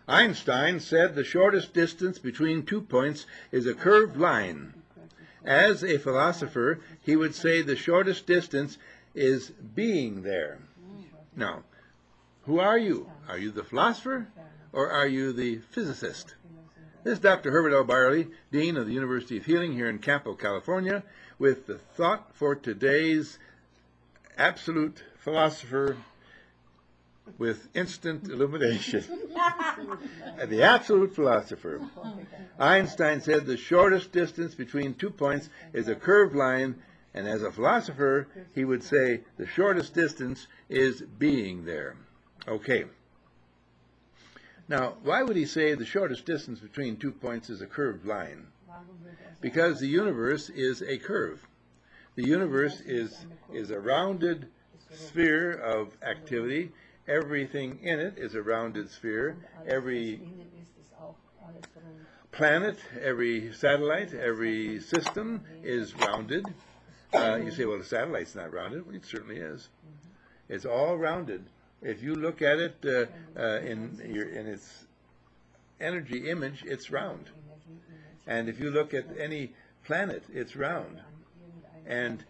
Einstein said the shortest distance between 2 points is a curved line. As a philosopher, he would say the shortest distance is being there. Now, who are you? Are you the philosopher or are you the physicist? This is Dr. Herbert L. Byerly, Dean of the University of Healing here in Campo, California, with the thought for today's absolute philosopher with instant illumination. The absolute philosopher. Einstein said the shortest distance between 2 points is a curved line, and as a philosopher, he would say the shortest distance is being there. Okay. Now, why would he say the shortest distance between 2 points is a curved line? Because the universe is a curve. The universe is a rounded sphere of activity. Everything in it is a rounded sphere. Every planet, every satellite, every system is rounded. You say, well, the satellite's not rounded. Well, it certainly is. It's all rounded. If you look at it in its energy image, it's round. And if you look at any planet, it's round. And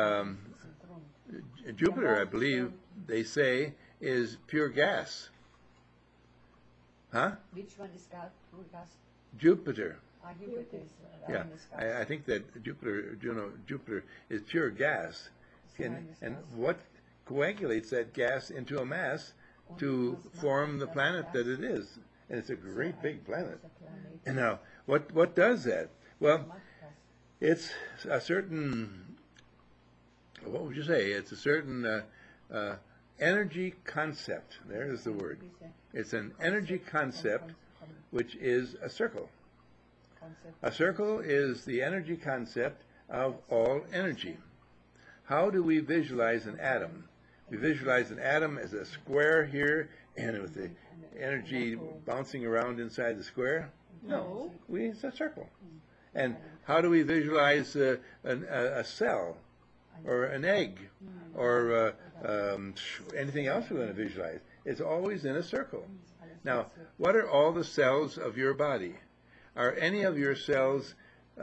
Jupiter, I believe, they say, is pure gas. Huh? Which one is gas? Jupiter. Jupiter is Yeah, I think that Jupiter is pure gas. And what coagulates that gas into a mass to form the planet that it is? And it's a great big planet. And now, what does that? Well, it's a certain, what would you say? It's a certain energy concept. There's the word. It's an energy concept, which is a circle. A circle is the energy concept of all energy. How do we visualize an atom? We visualize an atom as a square here, and with the energy bouncing around inside the square? No, it's a circle. And how do we visualize a cell, or an egg, or anything else we want to visualize? It's always in a circle. Now, what are all the cells of your body? Are any of your cells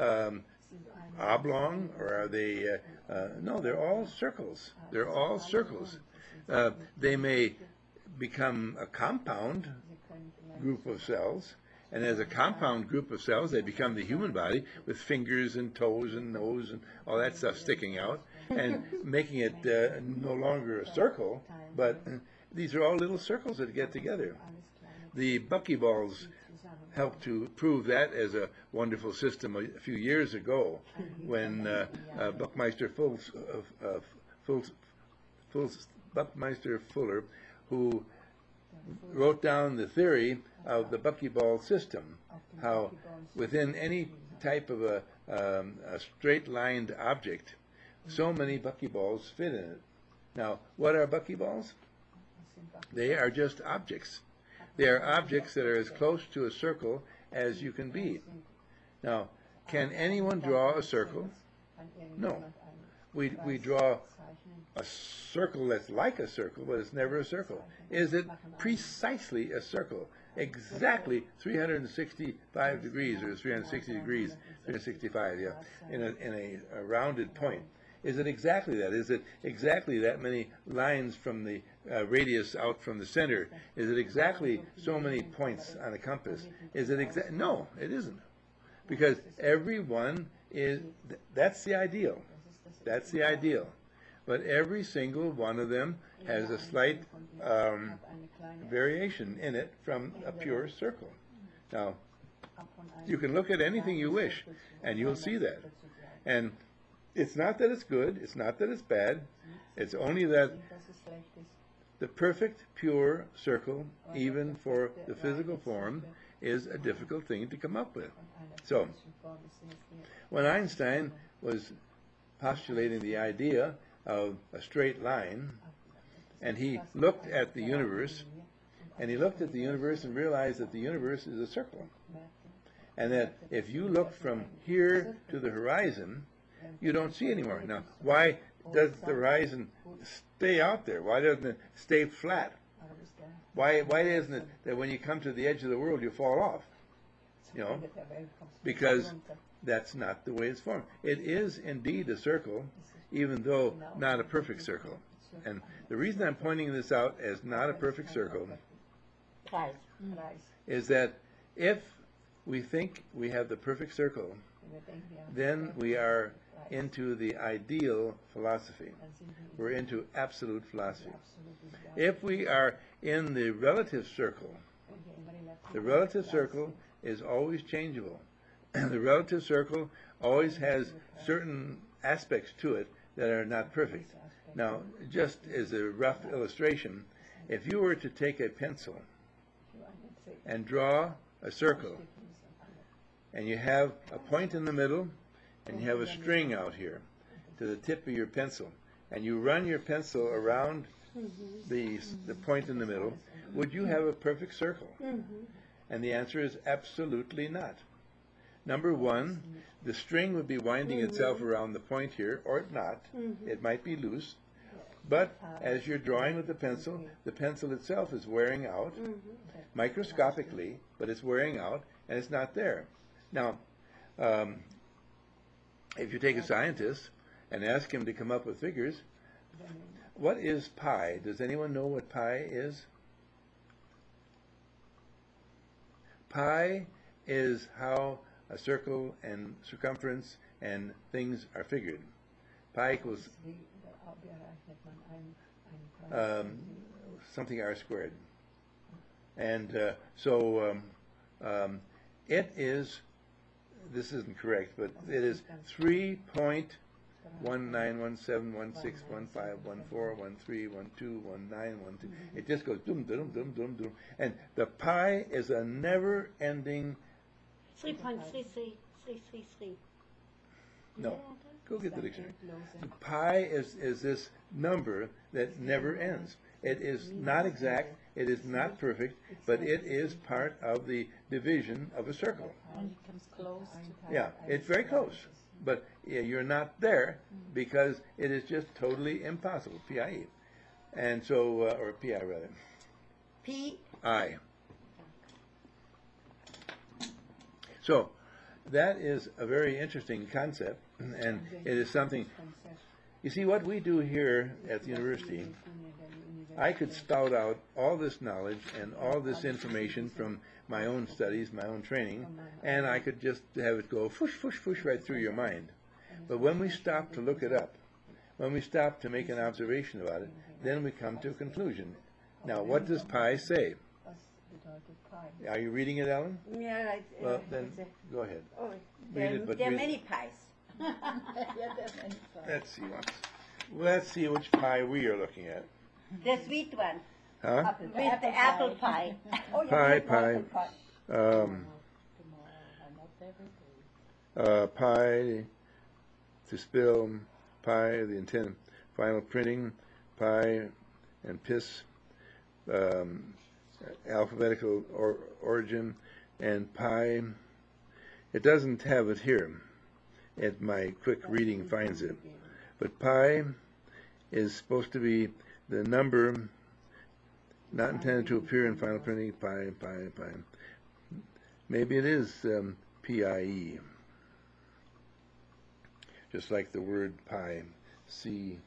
oblong, or are they, no, they're all circles. They're all circles. They may become a compound group of cells, and as a compound group of cells, they become the human body with fingers and toes and nose and all that stuff sticking out, and making it no longer a circle, but these are all little circles that get together. The buckyballs helped to prove that as a wonderful system a few years ago, when Buckminster Fuller, who wrote down the theory of the buckyball system, how within any type of a straight-lined object, so many buckyballs fit in it. Now, what are buckyballs? They are just objects. They are objects that are as close to a circle as you can be. Now, can anyone draw a circle? No. We draw a circle that's like a circle, but it's never a circle. Is it precisely a circle? Exactly 365 degrees, or 360 degrees, 365, yeah, in a rounded point. Is it exactly that? Is it exactly that many lines from the radius out from the center? Is it exactly so many points on a compass? Is it exact? No, it isn't. Because every one is, that's the ideal. That's the ideal. But every single one of them has a slight variation in it from a pure circle. Now, you can look at anything you wish, and you'll see that. And it's not that it's good, it's not that it's bad, it's only that the perfect pure circle, even for the physical form, is a difficult thing to come up with. So, when Einstein was postulating the idea of a straight line, and he looked at the universe, and realized that the universe is a circle, and that if you look from here to the horizon, you don't see anymore. Now, why does the horizon stay out there? Why doesn't it stay flat? Why isn't it that when you come to the edge of the world you fall off? You know, because that's not the way it's formed. It is indeed a circle, even though not a perfect circle. And the reason I'm pointing this out as not a perfect circle is that if we think we have the perfect circle, then we are into the ideal philosophy. We're into absolute philosophy. If we are in the relative circle is always changeable. The relative circle always has certain aspects to it that are not perfect. Now, just as a rough illustration, if you were to take a pencil and draw a circle, and you have a point in the middle, and you have a string out here to the tip of your pencil, and you run your pencil around the point in the middle, would you have a perfect circle? And the answer is absolutely not. Number one, the string would be winding itself around the point here, or not. It might be loose. But as you're drawing with the pencil itself is wearing out, microscopically, but it's wearing out, and it's not there. Now, if you take a scientist and ask him to come up with figures, what is pi? Does anyone know what pi is? Pi is how a circle and circumference and things are figured. Pi equals something r squared. And it is, this isn't correct, but it is 3.191716151413121912. It just goes doom, doom, doom, doom, doom. And the pi is a never-ending... 3.33333. No. Go get the dictionary. Pi is this number that never ends. It is not exact, it is not perfect, but it is part of the division of a circle. And it comes close to Yeah, it's very close, but you're not there because it is just totally impossible, P-I-E. And so, or P-I rather. P-I. So, that is a very interesting concept, and it is something, you see, what we do here at the university, I could spout out all this knowledge and all this information from my own studies, my own training, and I could just have it go fush, fush, fush right through your mind. But when we stop to look it up, when we stop to make an observation about it, then we come to a conclusion. Now, what does pi say? Are you reading it, Ellen? Yeah, Well, then go ahead. Oh, Read it, but there are read many pies. Let's see which pie we are looking at. The sweet one. Huh? With the apple pie. Pie. Pie to spill, pie, the intent, final printing, pie and piss, alphabetical origin, and pi. It doesn't have it here. My quick reading finds it. But pi is supposed to be the number not intended to appear in final printing, pi. Maybe it is P-I-E. Just like the word pi, C.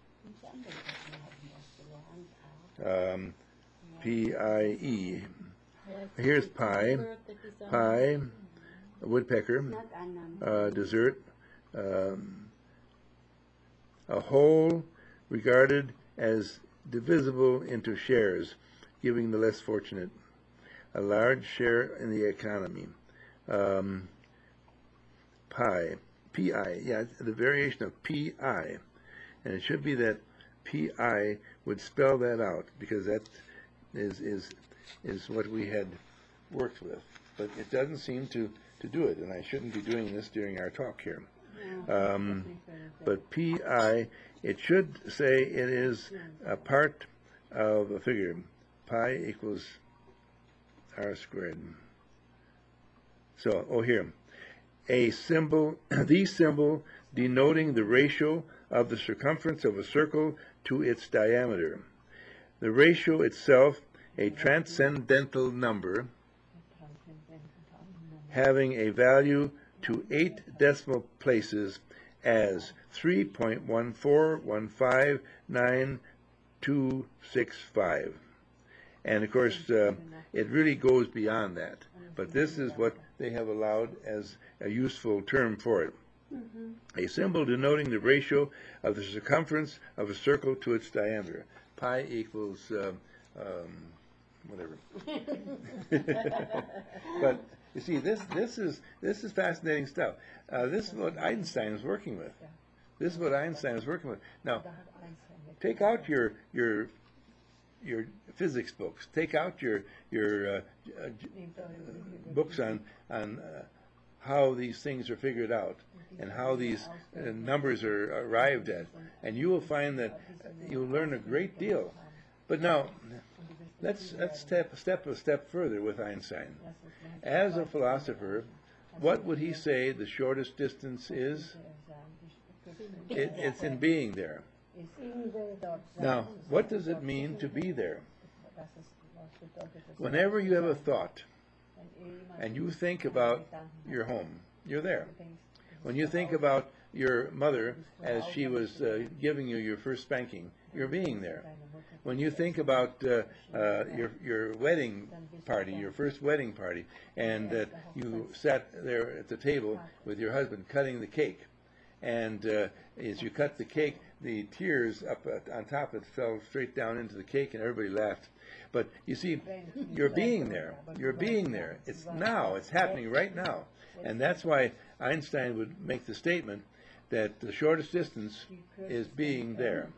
P-I-E. Here's pi, a woodpecker, dessert, a whole regarded as divisible into shares, giving the less fortunate a large share in the economy. Pi, P-I, yeah, the variation of P-I, and it should be that P-I would spell that out, because that is what we had worked with. But it doesn't seem to do it, and I shouldn't be doing this during our talk here. But P-I, it should say it is a part of a figure. Pi equals r squared. So, here. A symbol, the symbol denoting the ratio of the circumference of a circle to its diameter. the ratio itself a transcendental number having a value to 8 decimal places as 3.14159265. And of course, it really goes beyond that. But this is what they have allowed as a useful term for it. A symbol denoting the ratio of the circumference of a circle to its diameter. Pi equals whatever. But you see, this is fascinating stuff. This is what Einstein is working with. This is what Einstein is working with. Now, take out your physics books. Take out your books on how these things are figured out and how these numbers are arrived at, and you will find that you'll learn a great deal. But now, let's step a step further with Einstein. As a philosopher, what would he say the shortest distance is? It's in being there. Now, what does it mean to be there? Whenever you have a thought and you think about your home, you're there. When you think about your mother as she was giving you your first spanking, you're being there. When you think about your wedding party, your first wedding party, and that you sat there at the table with your husband cutting the cake, and as you cut the cake, the tears up on top of it fell straight down into the cake, and everybody laughed. But you see, you're being there. You're being there. It's now. It's happening right now. And that's why Einstein would make the statement that the shortest distance is being there.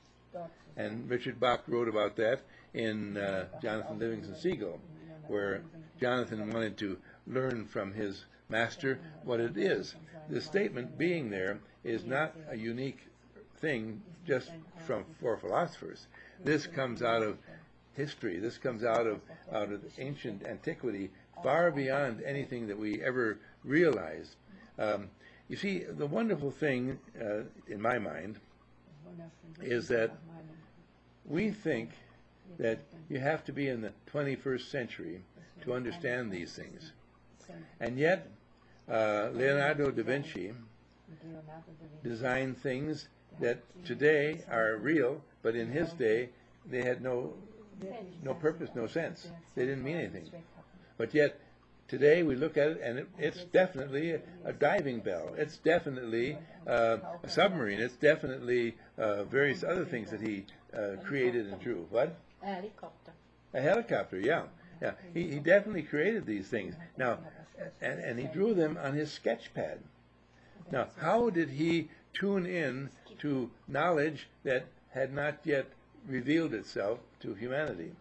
And Richard Bach wrote about that in Jonathan Livingston Seagull, where Jonathan wanted to learn from his master what it is. The statement being there is not a unique thing just for philosophers. This comes out of history. This comes out of ancient antiquity, far beyond anything that we ever realized. You see, the wonderful thing, in my mind, is that we think that you have to be in the 21st century to understand these things. And yet, Leonardo da Vinci designed things that today are real, but in his day, they had no purpose, no sense. They didn't mean anything. But yet, today we look at it, and it's definitely a diving bell. It's definitely a submarine. It's definitely various other things that he created and drew. What? A helicopter. A helicopter, yeah. Yeah. He definitely created these things. Now, and he drew them on his sketch pad. Now, how did he tune in to knowledge that had not yet revealed itself to humanity?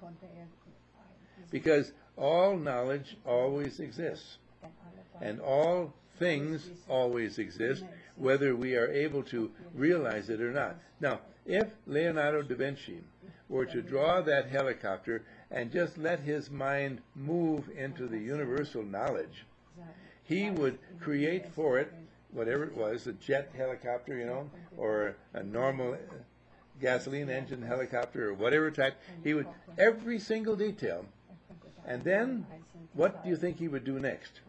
Because all knowledge always exists, and all things always exist, whether we are able to realize it or not. Now, if Leonardo da Vinci were to draw that helicopter and just let his mind move into the universal knowledge, he would create for it whatever it was, a jet helicopter, or a normal gasoline engine helicopter, or whatever type. He would, every single detail. And then, what do you think he would do next?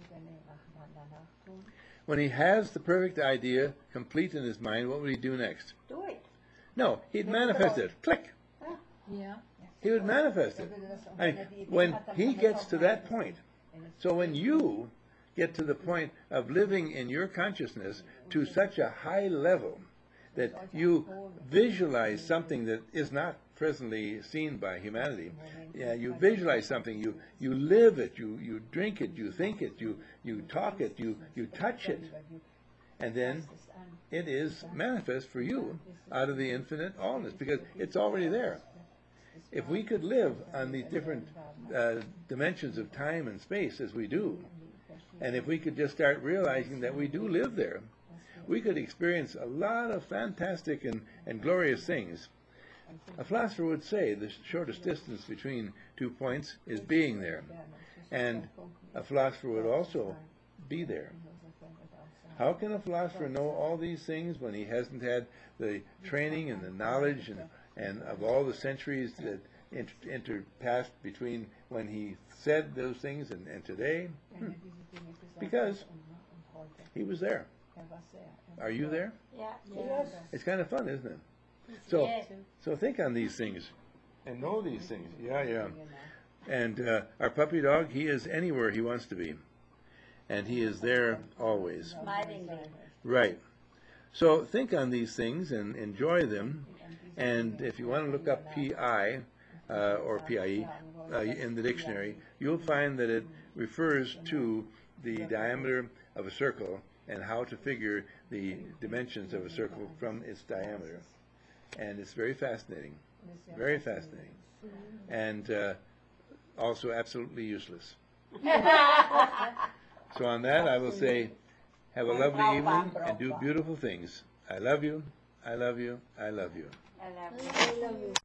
When he has the perfect idea complete in his mind, what would he do next? Do it. No, he'd manifest it. Click. Yeah. He would manifest it. I mean, when he gets to that point, so when you get to the point of living in your consciousness to such a high level that you visualize something that is not presently seen by humanity. Yeah, you visualize something, you live it, you drink it, you think it, you talk it, you touch it, and then it is manifest for you out of the infinite allness, because it's already there. If we could live on these different dimensions of time and space as we do, and if we could just start realizing that we do live there, we could experience a lot of fantastic and glorious things. A philosopher would say the shortest distance between 2 points is being there. And a philosopher would also be there. How can a philosopher know all these things when he hasn't had the training and the knowledge and of all the centuries that interpassed between when he said those things and today, because he was there. Are you there? Yeah. Yes. It's kind of fun, isn't it? So, Yes. so think on these things and know these things. Yeah. And our puppy dog, he is anywhere he wants to be, and he is there always. Smilingly. Right. So think on these things and enjoy them. And if you want to look up PI or PIE in the dictionary, you'll find that it refers to the diameter of a circle and how to figure the dimensions of a circle from its diameter. And it's very fascinating. Very fascinating. And also absolutely useless. So on that, I will say, have a lovely evening and do beautiful things. I love you. I love you. I love you. I love you. I love you.